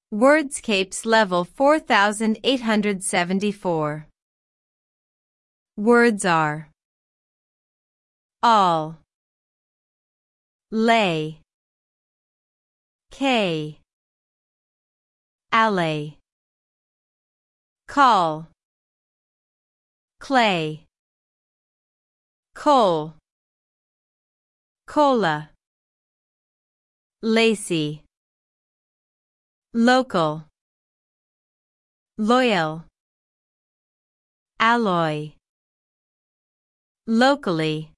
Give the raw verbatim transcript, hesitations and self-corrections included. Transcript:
Wordscapes level four thousand eight hundred seventy-four. Words are all, lay, K, alley, call, clay, coal, cola, lacy, local, loyal, alloy, locally,